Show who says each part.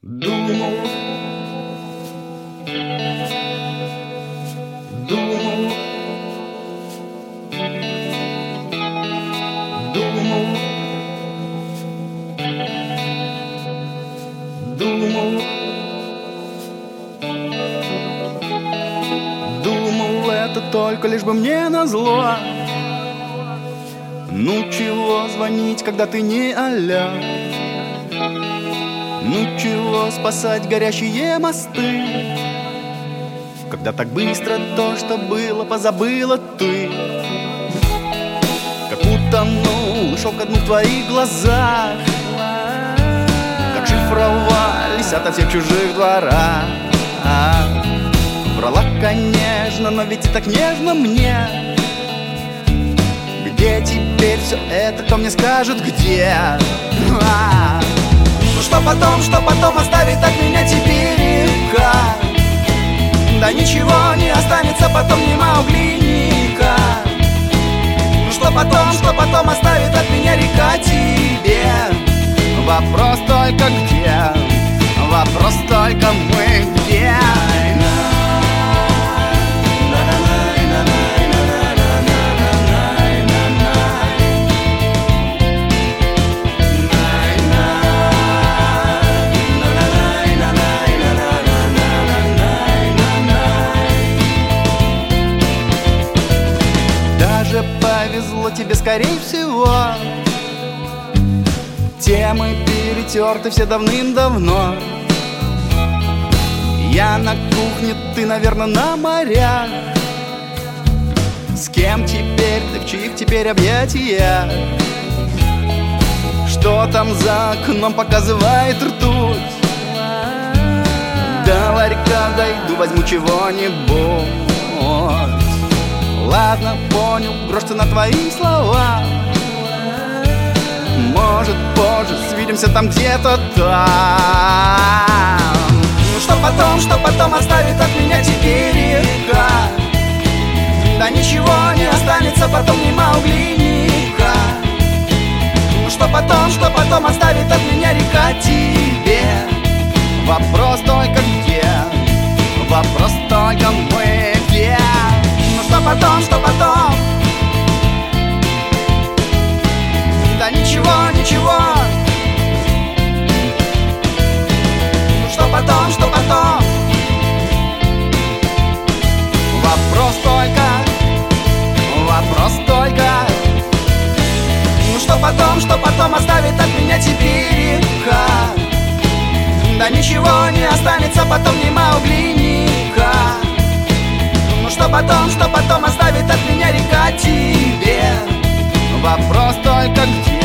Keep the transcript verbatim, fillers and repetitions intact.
Speaker 1: Думал, думал, думал, думал, думал, это только лишь бы мне назло. Ну чего звонить, когда ты не аля? Ну чего спасать горящие мосты, когда так быстро то, что было, позабыла ты? Как утонул, ушел ко дну в твоих глазах, как шифровались ото всех чужих дворах. Врала, конечно, но ведь и так нежно мне. Где теперь все это, кто мне скажет, где? Ну что потом, что потом оставит от меня теперь река? Да ничего не останется потом ни Маугли, ни Ка. Ну что потом, что потом оставит от меня река тебе? Вопрос только где? Вопрос только мы где? Повезло тебе, скорее всего. Темы перетерты все давным-давно. Я на кухне, ты, наверное, на морях. С кем теперь, ты в чьих теперь объятиях? Что там за окном показывает ртуть? До ларька дойду, возьму чего-нибудь. Ладно, понял, брошься на твои слова. Может, позже свидимся там где-то там. Ну что потом, что потом оставит от меня теперь река? Да ничего не останется потом ни Маугли, ни Ка. Ну что потом, что потом оставит от меня река тебе? Вопрос только где? Вопрос только мы где? Что потом, что потом? Да ничего, ничего. Ну что потом, что потом? Вопрос только, вопрос только. Ну что потом, что потом оставит от меня теперь река? Да ничего не останется потом ни Маугли, ни Ка. Что потом, что потом оставит от меня река тебе? Вопрос только где?